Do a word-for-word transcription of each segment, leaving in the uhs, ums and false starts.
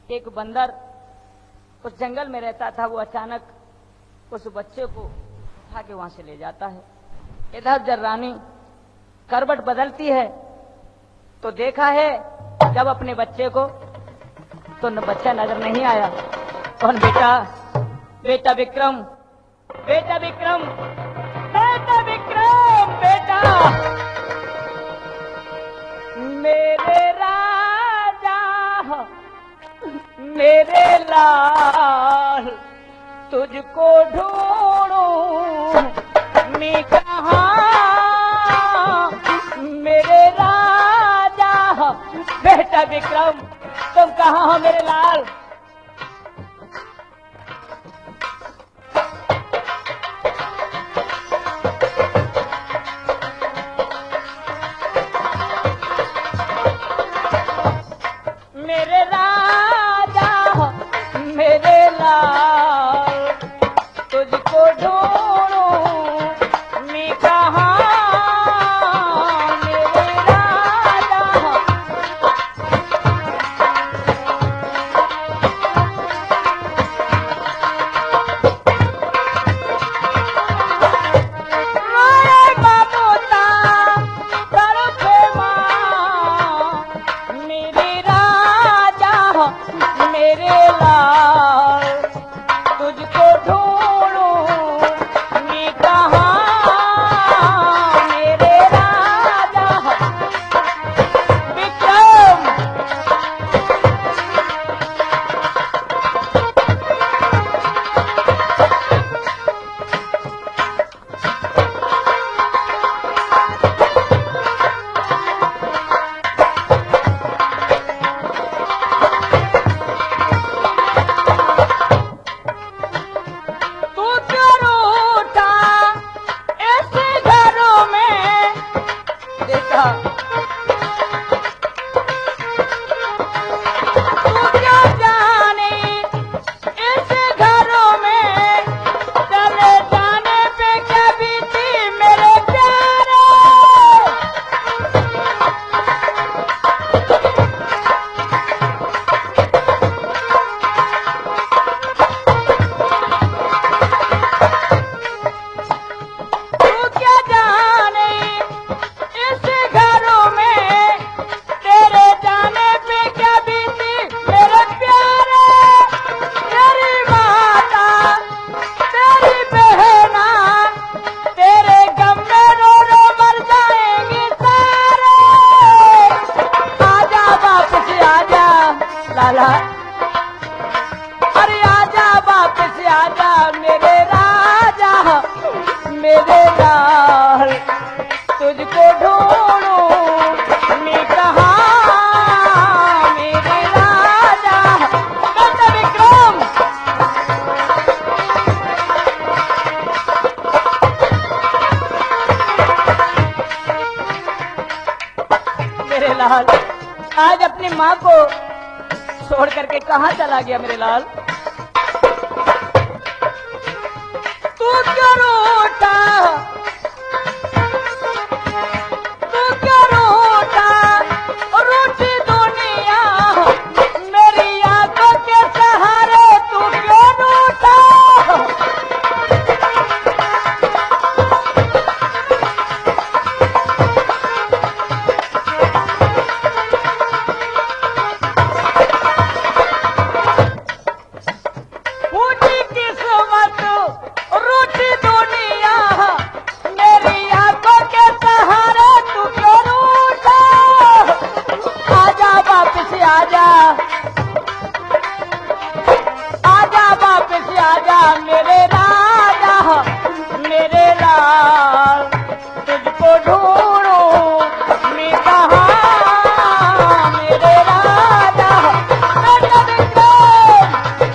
एक बंदर उस जंगल में रहता था। वो अचानक उस बच्चे को उठा के वहां से ले जाता है। इधर जब रानी करवट बदलती है तो देखा है जब अपने बच्चे को तो न बच्चा नजर नहीं आया। कौन? बेटा बेटा विक्रम, बेटा विक्रम, बेटा विक्रम, बेटा मेरे राजा, मेरे लाल, तुझको ढूंढूं मैं कहाँ, मेरे राजा, बेटा विक्रम तुम कहाँ हो मेरे लाल? मेरे राजा, मेरे लाल, तुझको ढूंढूं मैं कहाँ, मेरे राजा। रोए ममता तड़पे माँ, मेरे राजा, मेरे लाल, तुझको ढूंढूं मैं कहाँ, मेरे राजा विक्रम। तू क्यों रूठा ऐसे घरों में? देखा तू क्यों जाने ऐसे घरों में, चले जाने पे क्या बीती मेरे प्यारे। तू क्या जाने ऐसे घरों में, तेरे जाने पे क्या बीती मेरे प्यारे। तेरी माता तेरी बहना तेरे गम में रो रो मर जाएंगी सारे। आजा वापस आजा लाला, अरे आजा वापस आजा मेरे राजा, मेरे लाल, तुझको ढूंढूं मैं कहाँ, मेरे राजा, बेटा विक्रम। मेरे लाल आज अपनी माँ को छोड़ करके कहाँ चला गया मेरे लाल? तू क्यों रूठा, तू क्यों रूठा, रूठी दुनिया मेरी आंखों के सहारे, तू क्यों रूठा? फूटी किस्मत रूठी दुनिया मेरी आंखों के सहारे, तू क्यों रूठा? आजा वापस आजा, आजा वापस आजा मेरे राजा, मेरे लाल, तुझको ढूंढूं मैं कहाँ, मेरे राजा, बेटा विक्रम।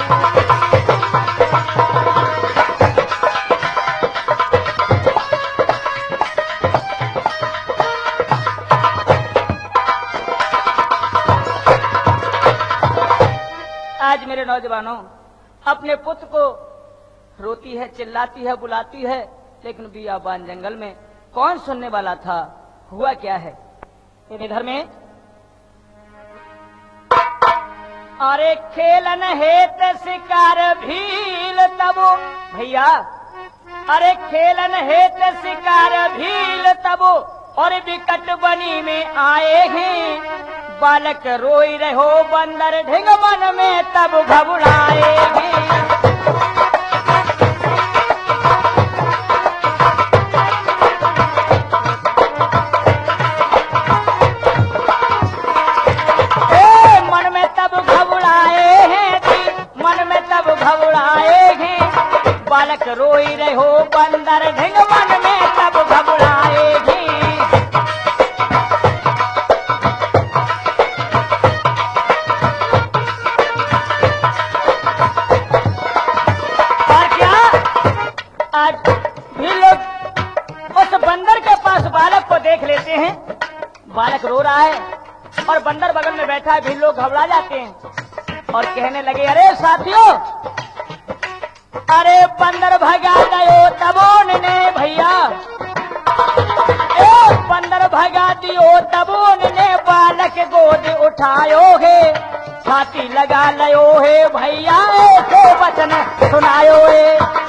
आज मेरे नौजवानों अपने पुत्र को रोती है, चिल्लाती है, बुलाती है, लेकिन बियाबान जंगल में कौन सुनने वाला था? हुआ क्या है इधर में? अरे खेलन हेत शिकार भील तबो भैया, अरे खेलन हेत शिकार भील तबो और विकट बनी में आए हैं। बालक रोई रहो बंदर ढिंग मन में तब घबराए हैं। बालक रोई रहो बंदर ढिंग मन में तब घबराएगी। और क्या आज भी लोग उस बंदर के पास बालक को देख लेते हैं, बालक रो रहा है और बंदर बगल में बैठा है, भी लोग घबरा जाते हैं और कहने लगे अरे साथियों, अरे बंदर भगा दियो तबोन ने भैया, ए बंदर भगा दियो तबोन ने बालक गोद उठायो है। छाती लगा लियो है भैया, ऐसे वचन सुनायो है।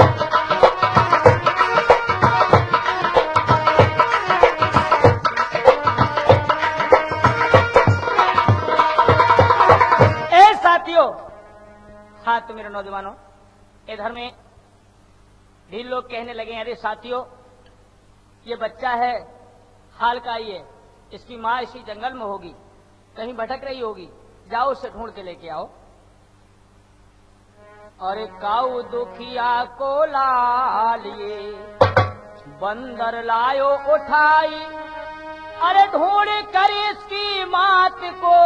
ए साथियों, हाँ तो मेरे नौजवानों, इधर में भी लोग कहने लगे अरे साथियों, ये बच्चा है हाल का ही है, इसकी माँ इसी जंगल में होगी, कहीं भटक रही होगी, जाओ उसे ढूंढ के लेके आओ। और काऊ दुखिया को ला लिए बंदर लायो उठाई, अरे ढूंढ कर इसकी मात को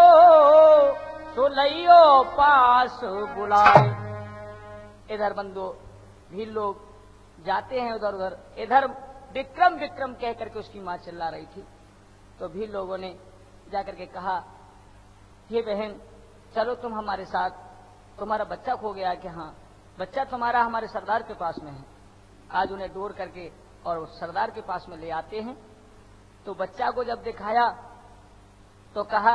सुलैयो पास बुलाए। इधर बंदो भी लोग जाते हैं उधर उधर, इधर विक्रम विक्रम कह करके उसकी माँ चिल्ला रही थी। तो भी लोगों ने जाकर के कहा हे बहन चलो तुम हमारे साथ, तुम्हारा बच्चा खो गया। कि हाँ, बच्चा तुम्हारा हमारे सरदार के पास में है। आज उन्हें डोर करके और सरदार के पास में ले आते हैं। तो बच्चा को जब दिखाया तो कहा,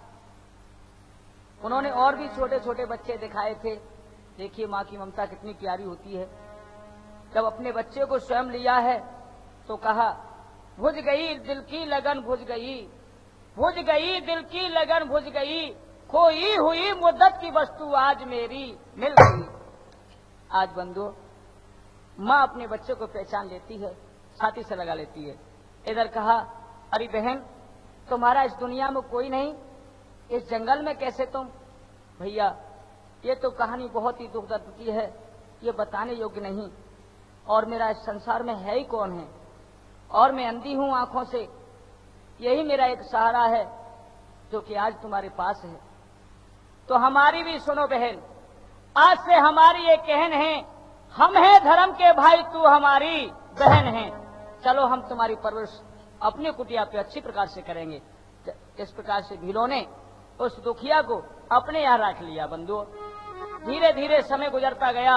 उन्होंने और भी छोटे छोटे बच्चे दिखाए थे, देखिए माँ की ममता कितनी प्यारी होती है। जब अपने बच्चे को स्वयं लिया है तो कहा बुझ गई दिल की लगन बुझ गई, बुझ गई दिल की लगन बुझ गई, खोई हुई मुद्दत की वस्तु आज मेरी मिल गई। आज बंधु माँ अपने बच्चे को पहचान लेती है, छाती से लगा लेती है। इधर कहा अरे बहन तुम्हारा इस दुनिया में कोई नहीं, इस जंगल में कैसे तुम? भैया ये तो कहानी बहुत ही दुख दर्द की है, ये बताने योग्य नहीं। और मेरा इस संसार में है ही कौन है, और मैं अंधी हूं आंखों से, यही मेरा एक सहारा है जो कि आज तुम्हारे पास है। तो हमारी भी सुनो बहन, आज से हमारी ये कहन है, हम हैं धर्म के भाई, तू हमारी बहन है। चलो हम तुम्हारी परवरिश अपनी कुटिया पे अच्छी प्रकार से करेंगे। इस प्रकार से भीलों ने उस दुखिया को अपने यहाँ रख लिया। बंधुओं धीरे धीरे समय गुजरता गया।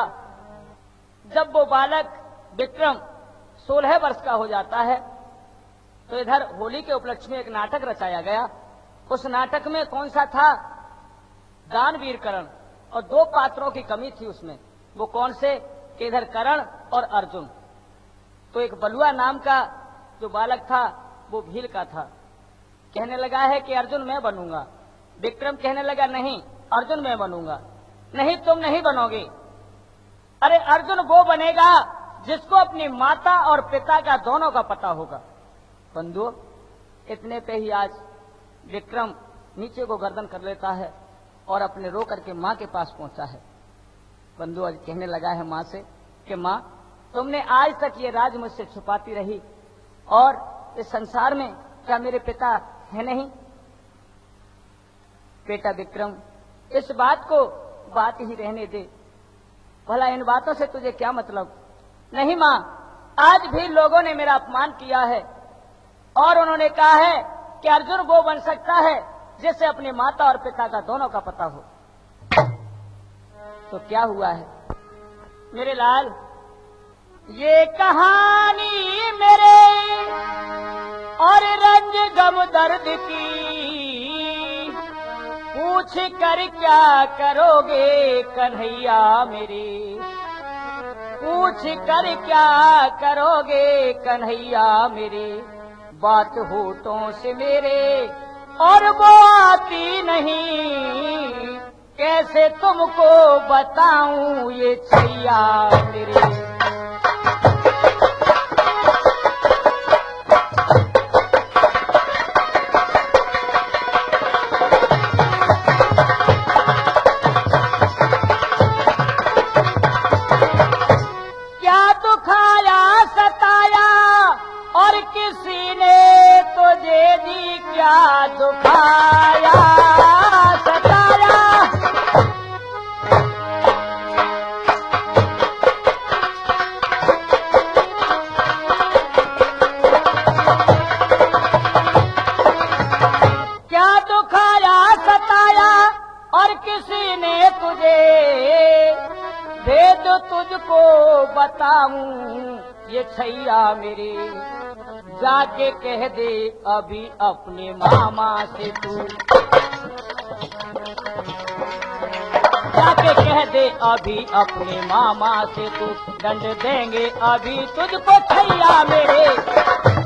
जब वो बालक विक्रम सोलह वर्ष का हो जाता है तो इधर होली के उपलक्ष्य में एक नाटक रचाया गया। उस नाटक में कौन सा था? दानवीर कर्ण, और दो पात्रों की कमी थी उसमें। वो कौन से? कि इधर कर्ण और अर्जुन। तो एक बलुआ नाम का जो बालक था वो भील का था। कहने लगा है कि अर्जुन मैं बनूंगा। विक्रम कहने लगा नहीं अर्जुन मैं बनूंगा। नहीं तुम नहीं बनोगे। अरे अर्जुन वो बनेगा जिसको अपनी माता और पिता का दोनों का पता होगा। बंधुओं इतने पे ही आज विक्रम नीचे को गर्दन कर लेता है और अपने रो करके माँ के पास पहुंचा है। बंधु आज कहने लगा है माँ से कि माँ तुमने आज तक ये राज मुझसे छुपाती रही, और इस संसार में क्या मेरे पिता है नहीं? बेटा विक्रम इस बात को बात ही रहने दे, भला इन बातों से तुझे क्या मतलब? नहीं माँ, आज भी लोगों ने मेरा अपमान किया है और उन्होंने कहा है कि अर्जुन वो बन सकता है जिससे अपनी माता और पिता का दोनों का पता हो। तो क्या हुआ है मेरे लाल? ये कहानी मेरे और रंज गम दर्द की, पूछ कर क्या करोगे कन्हैया मेरे, पूछ कर क्या करोगे कन्हैया मेरे, बात होठों से मेरे और वो आती नहीं, कैसे तुमको बताऊं ये छैया मेरे। किसी ने तुझे दी क्या दुखाया सताया, क्या दुखाया सताया और किसी ने तुझे, भेद तुझको बताऊं ये छैया मेरे, जाके कह दे अभी अपने मामा से तू, जाके कह दे अभी अपने मामा से तू, दंड देंगे अभी तुझको छैया मेरे।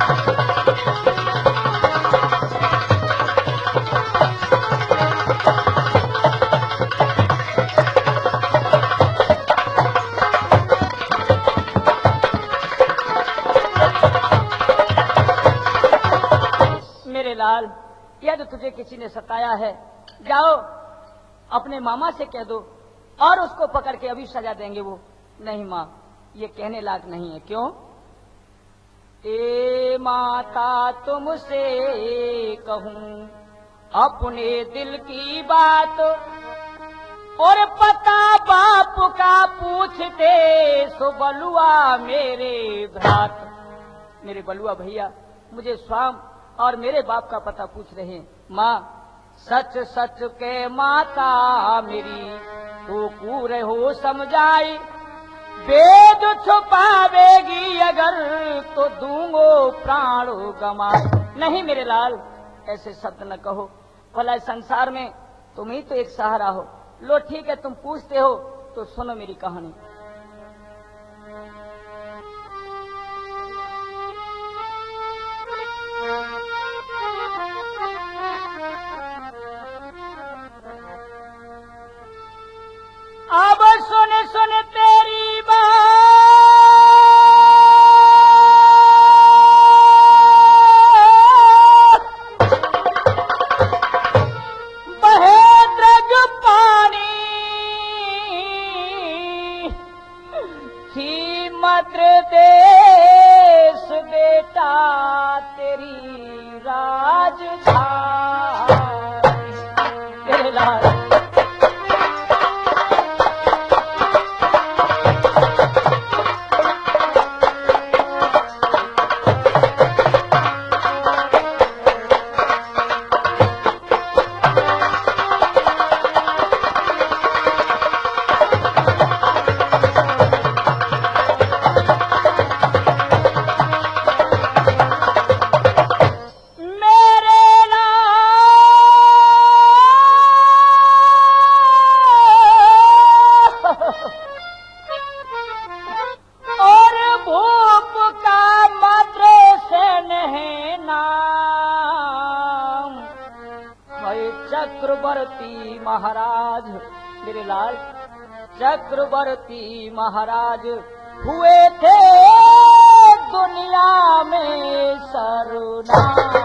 लाल, यदि तुझे किसी ने सताया है, जाओ अपने मामा से कह दो और उसको पकड़ के अभी सजा देंगे वो। नहीं माँ, ये कहने लायक नहीं है। क्यों? ए माता तुमसे कहूं अपने दिल की बात, और पता बाप का पूछते सो बलुआ मेरे भ्रात। मेरे बलुआ भैया मुझे स्वाम और मेरे बाप का पता पूछ रहे हैं। माँ सच सच के माता मेरी, तो कूर हो समझाई, वेद छुपावेगी अगर तो दूंगो प्राण गमाए। नहीं मेरे लाल, ऐसे शब्द न कहो, भला संसार में तुम ही तो एक सहारा हो। लो ठीक है, तुम पूछते हो तो सुनो मेरी कहानी। अब सुन सुन तेरी बात, बहे द्रग पानी थी मद्र देश बेटा तेरी राजधानी। तेरे लाल चक्रवर्ती महाराज, मेरे लाल चक्रवर्ती महाराज हुए थे दुनिया में सर्वनाम।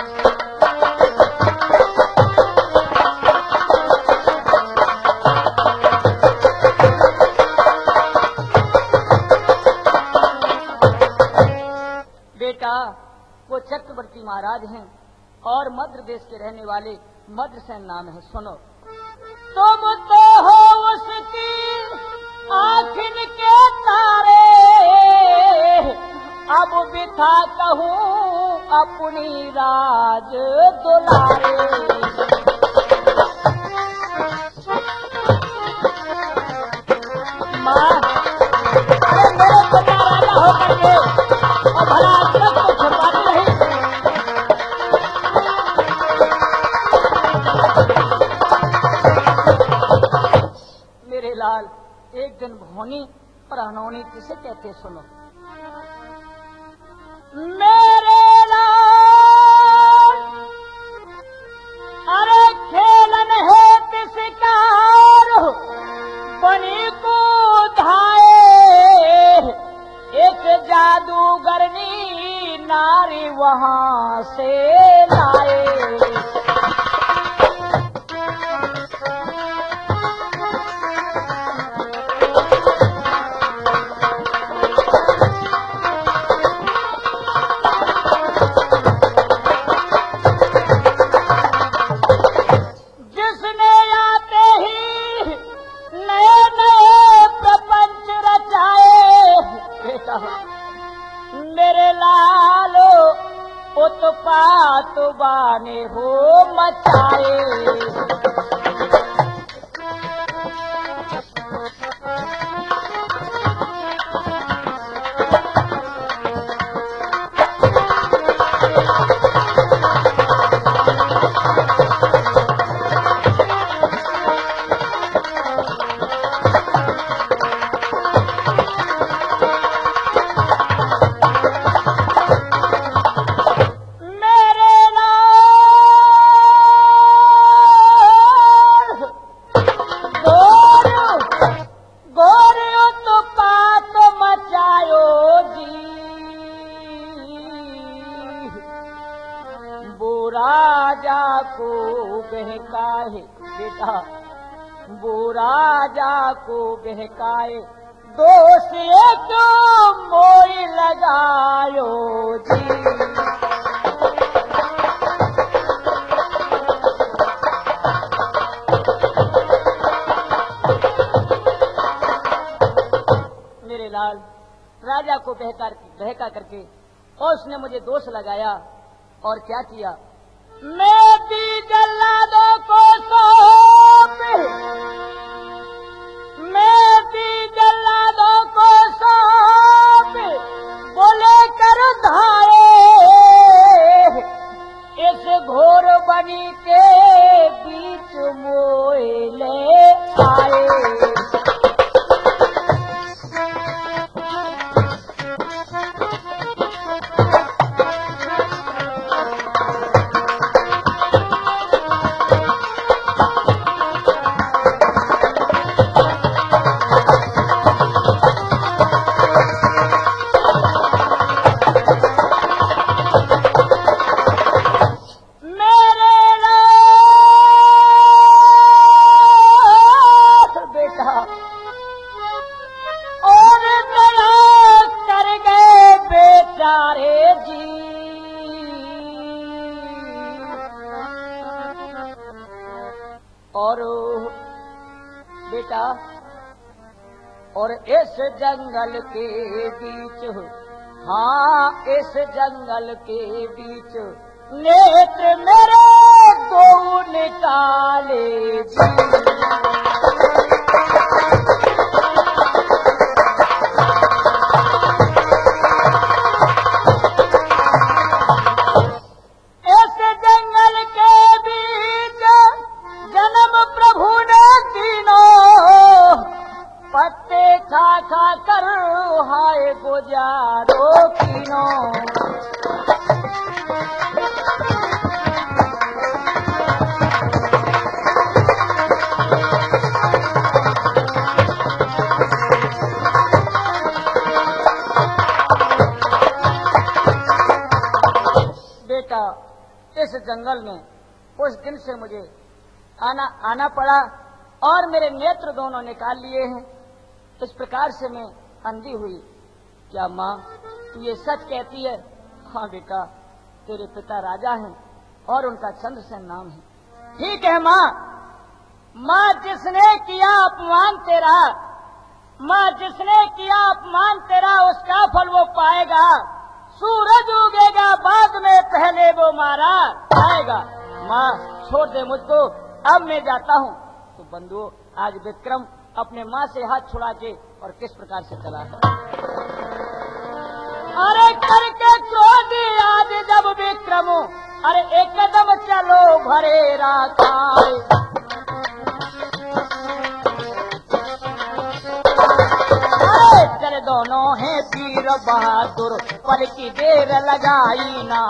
बेटा वो चक्रवर्ती महाराज हैं और मध्य देश के रहने वाले मद्रसेन नाम है। सुनो, तुम तो हो उसकी आँखिन के तारे, अब बिठा कहूँ अपनी राज दुलारे। माँ अरे मेरे कन्या राजा हो करके और भला सब को छुपाती रही। लाल एक दिन भौनी और अनहोनी किसे कहते सुनो। मेरे लाल अरे खेलन है तिसकार बनी को धाए एक जादूगरनी नारी वहां से लाए। मेरे लालो उत्पात बाने हो मचाए। राजा को बहकाए बेटा वो राजा को बहकाए दोष क्यों मोई लगायो जी। मेरे लाल राजा को बहका बहका करके और उसने मुझे दोष लगाया और क्या किया। मैं दी जल्लादों को सौंप मैं दी जल्लादों को सौंप बोले कर धाए इस घोर बनी के बीच मोए ले आए। और बेटा और इस जंगल के बीच हाँ इस जंगल के बीच नेत्र मेरे दो निकाले जी। खा कर हाय गुजारो कीनो बेटा इस जंगल में उस दिन से मुझे आना आना पड़ा और मेरे नेत्र दोनों निकाल लिए हैं। इस प्रकार से मैं अंधी हुई। क्या माँ तू ये सच कहती है? हाँ बेटा तेरे पिता राजा हैं और उनका चंद्रसेन नाम है। ठीक है माँ। माँ जिसने किया अपमान तेरा माँ जिसने किया अपमान तेरा उसका फल वो पाएगा। सूरज उगेगा बाद में पहले वो मारा जाएगा। माँ छोड़ दे मुझको अब मैं जाता हूँ। तो बंधुओं आज विक्रम अपने माँ से हाथ छुड़ा के और किस प्रकार से चला है। अरे करके क्रोध आज जब विक्रम अरे एक कदम चलो भरे राखाए। दोनों हैं वीर बहादुर, पल की देर लगाई ना।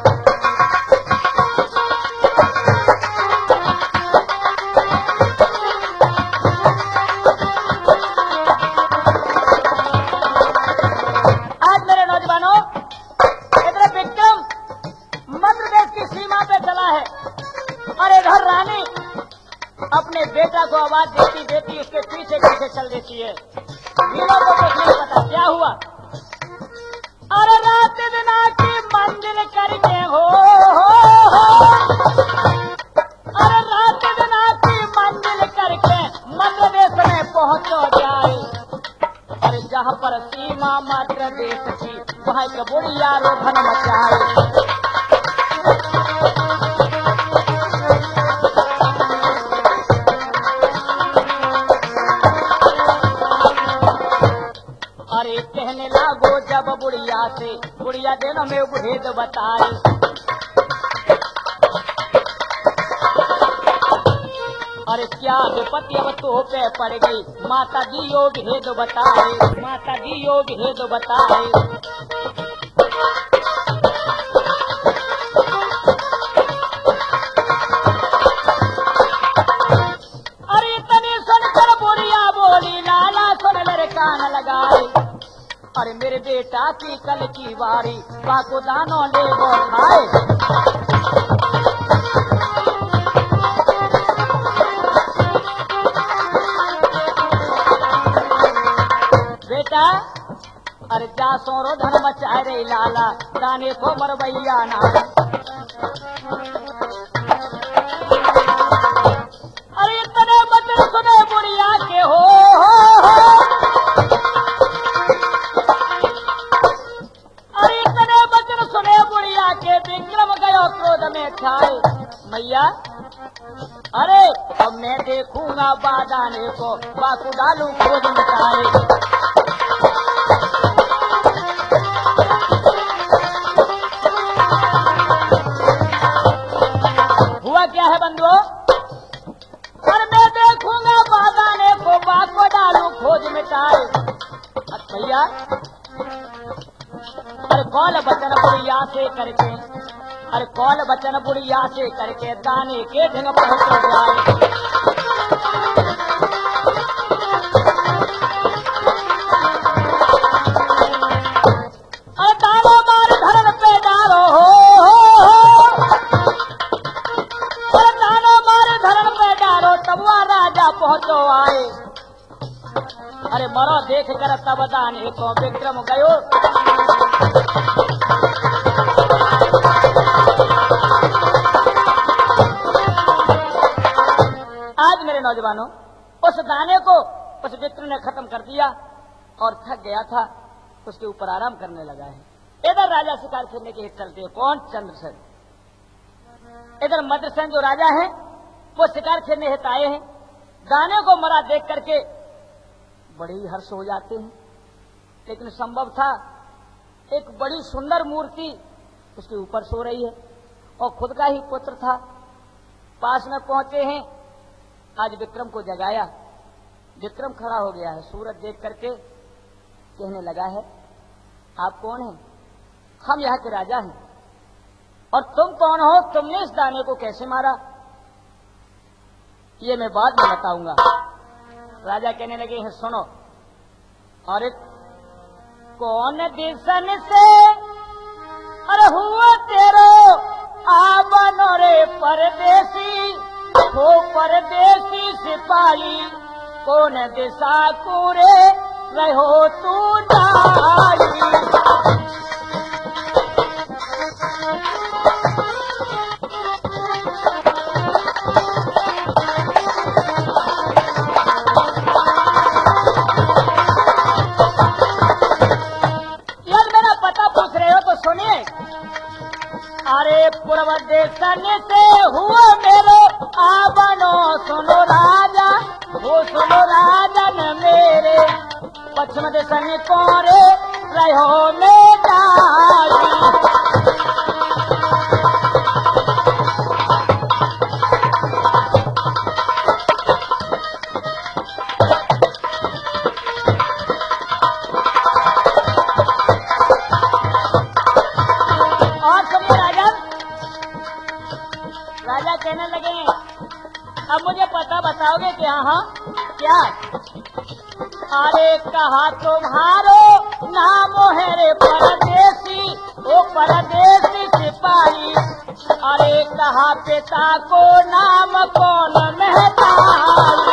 आज मेरे नौजवानों, इधर विक्रम मध्य देश की सीमा पे चला है और इधर रानी अपने बेटा को आवाज देती देती उसके पीछे पीछे चल देती है। वीरों को कुछ नहीं पता क्या हुआ। अरे रात दिन की मंजिल करके हो, हो, हो। अरे रात दिन की मंजिल करके मध्य देश में पहुंचो जाए। अरे जहाँ पर सीमा मध्य देश की वहाँ एक बुढ़िया रोधन मचाए। अरे कहने लागो जब बुढ़िया से, बुढ़िया दिनों में भेद बताए। अरे क्या विपत्ति अब तो पे पड़ गई, माता दी यो भेद बताए, माता दी यो भेद बताए। अरे इतनी सुनकर बुढ़िया बोली, लाला सुन मेरे कान लगाए। अरे मेरे बेटा की कल की बारी, बाको दानों ले वो खाए। बेटा अरे जा सोरो धन मचाए रे लाला, दाने को मरवैया ना। अरे इतने बचन सुने बुढ़िया के हो, हो, हो। अरे इतने बचन सुने बुढ़िया के विक्रम गयो क्रोध में छाए। मैया अरे अब मैं देखूंगा बादाने को, बाकू डालू खोज मिटाए। हुआ क्या है बंधुओं? अरे मैं देखूंगा बादाने को, बाकू डालू खोज मिटाए। भैया अरे कौल बचन बुढ़िया से करके, अरे कौल बचन बुढ़िया से करके दाने के ढंग पहुंच जाए। अरे दानो मार धरन पे डालो हो, हो, हो। अरे दानो मार धरन पे डालो, तब वह राजा पहुंचो आए। अरे मरो देख कर तब दाने को विक्रम गयो। आज मेरे नौजवानों, उस दाने को उस विक्रम ने खत्म कर दिया और थक गया था, उसके ऊपर आराम करने लगा है। इधर राजा शिकार खेलने के हित चलते हैं। कौन? चंद्रसेन। इधर मद्रसेन जो राजा है वो शिकार खेलने हित आए हैं। दाने को मरा देख करके बड़े ही हर्ष हो जाते हैं, लेकिन संभव था एक बड़ी सुंदर मूर्ति उसके ऊपर सो रही है और खुद का ही पुत्र था। पास में पहुंचे हैं, आज विक्रम को जगाया। विक्रम खड़ा हो गया है, सूरज देख करके कहने लगा है, आप कौन हैं? हम यहाँ के राजा हैं। और तुम कौन हो? तुमने इस दाने को कैसे मारा? ये मैं बाद में बताऊंगा। राजा कहने लगे हैं, सुनो। और कौन दिशन से अरे हुआ तेरो आबनो रे परदेसी, हो परदेसी सिपाही, कौन दिशा कूरे रहो तू जाई। अरे पूर्व देशन से हुआ मेरो आबनो, सुनो राजा वो सुनो राजन मेरे, पश्चिम देशन कोरे रहो में जाई। बताओगे कि हाँ हाँ क्या? अरे कहा तुम्हारो नाम है रे परदेसी, ओ परदेसी सिपाही। अरे कहा पिता को नाम कौन महतारी।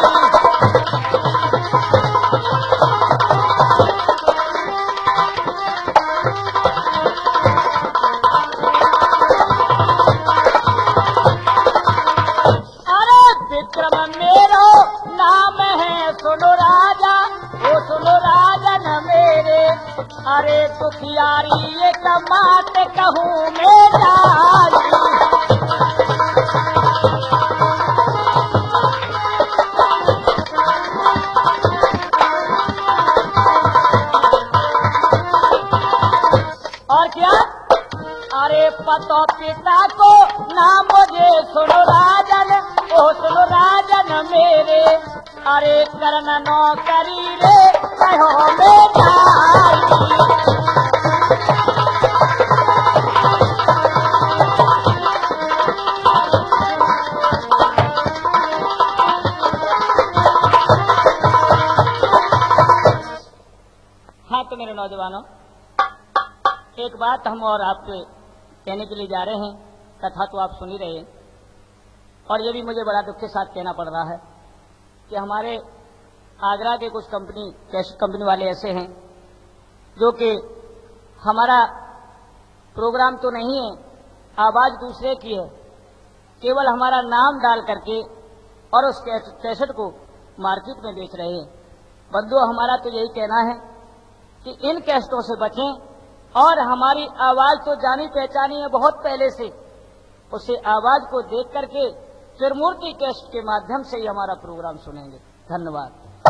विक्रम मेरो नाम है सुनो राजा, ओ सुनो राजन मेरे। अरे दुखियारी एक बात कहूँ मेरा, और क्या? अरे पतो पिता को नाम मुझे सुनो राजन, ओ सुनो राजन मेरे। अरे करन नौकरी रे कहो मेरा। हाँ तो मेरे नौजवानों, एक बात हम और आपके कहने के लिए जा रहे हैं। कथा तो आप सुन ही रहे हैं, और ये भी मुझे बड़ा दुख के साथ कहना पड़ रहा है कि हमारे आगरा के कुछ कंपनी कैसेट कंपनी वाले ऐसे हैं जो कि हमारा प्रोग्राम तो नहीं है, आवाज दूसरे की है, केवल हमारा नाम डाल करके और उस कैसेट को मार्केट में बेच रहे हैं। बंधुओं, हमारा तो यही कहना है कि इन कैसेटों से बचें, और हमारी आवाज तो जानी पहचानी है बहुत पहले से, उसे आवाज को देख करके त्रिमूर्ति कैसेट के माध्यम से ही हमारा प्रोग्राम सुनेंगे। धन्यवाद।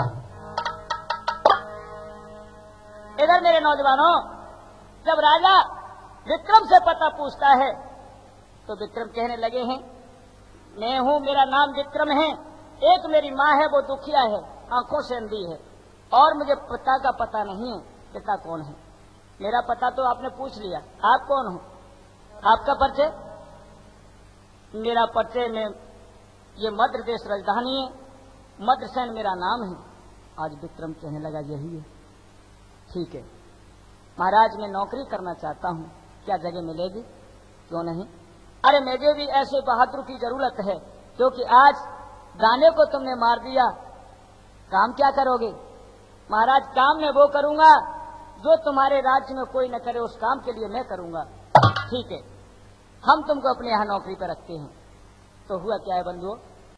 इधर मेरे नौजवानों, जब राजा विक्रम से पता पूछता है तो विक्रम कहने लगे हैं, मैं हूं, मेरा नाम विक्रम है। एक मेरी माँ है, वो दुखिया है, आंखों से अंधी है, और मुझे पिता का पता नहीं है, पिता कौन है। मेरा पता तो आपने पूछ लिया, आप कौन हो, आपका परिचय? मेरा परिचय में ये मध्य देश राजधानी है, मद्रसेन मेरा नाम है। आज विक्रम कहने लगा यही है, ठीक है महाराज, मैं नौकरी करना चाहता हूँ, क्या जगह मिलेगी? क्यों नहीं? अरे मुझे भी ऐसे बहादुर की जरूरत है, क्योंकि आज दाने को तुमने मार दिया, काम क्या करोगे? महाराज, काम मैं वो करूंगा जो तुम्हारे राज्य में कोई न करे, उस काम के लिए मैं करूंगा। ठीक है, हम तुमको अपने यहाँ नौकरी पर रखते हैं। तो हुआ क्या है बंधुओं,